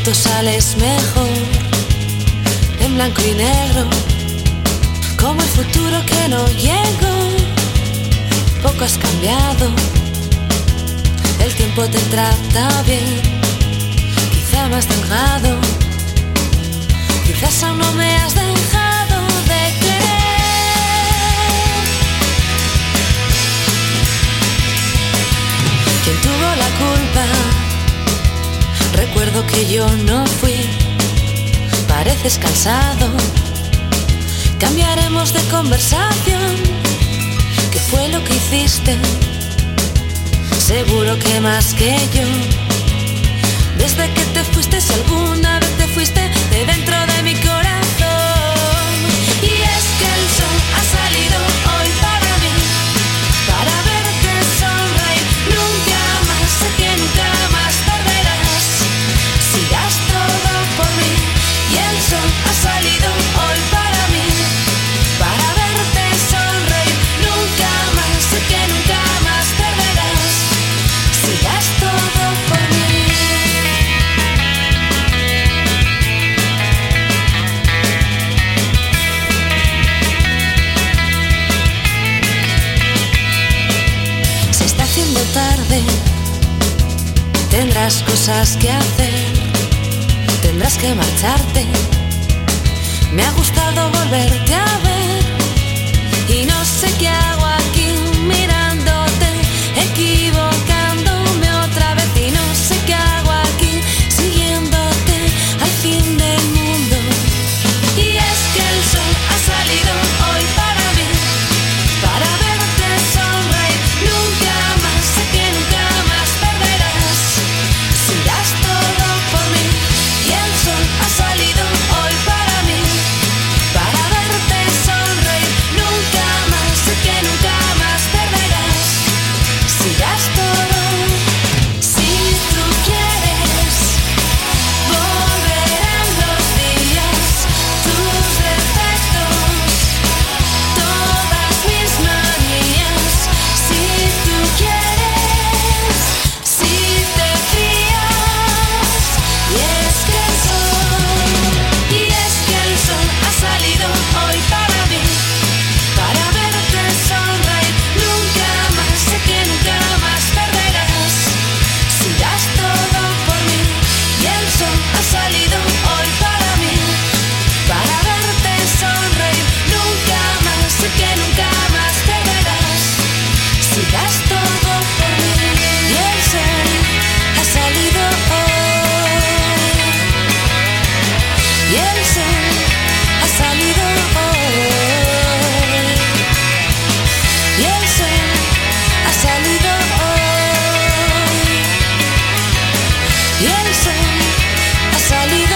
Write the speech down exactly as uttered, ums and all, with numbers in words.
fotos sales mejor, en blanco y negro, como el futuro que no llegó. Poco has cambiado, el tiempo te trata bien, quizá más delgado, quizás aún no me has dejado de querer. ¿Quién tuvo la culpa? Recuerdo que yo no fui. Pareces cansado, cambiaremos de conversación. ¿Qué fue lo que hiciste? Seguro que más que yo. Desde que te fuiste, si alguna vez te fuiste de dentro de mi corazón. Y es que el sol ha salido hoy para mí, para verte sonreír. Nunca más, sé que nunca más perderás, si das todo por mí. Y el sol ha salido hoy para mí, para verte sonreír. Nunca más, sé que nunca más perderás, si das todo por mí. Se está haciendo tarde, tendrás cosas que hacer, tendrás que marcharte. Me ha gustado volverte a ver y no sé qué hago aquí mirándote, equivocándome otra vez. Y no sé qué hago aquí siguiéndote al fin del mundo. Y es que el sol ha salido hoy para mí, para verte sonreír. Nunca más, sé que nunca más perderás, si das todo por mí. Y el sol ha salido hoy para mí, para verte sonreír. Nunca más, sé que nunca más perderás, si das todo. Si tú quieres, volverán los días, tus defectos, todas mis manías. Si tú quieres, si te fías. Y es que el sol, y es que el sol ha salido hoy para mí, para verte sonreír. Nunca más, sé que nunca más perderás, si das todo por mí. Y el sol ha salido hoy para mí, para verte sonreír. Nunca más, sé que nunca más perderás, si das todo por mí. Y el sol ha salido hoy, y el sol ha salido hoy, y el sol ha salido hoy, y el sol ha salido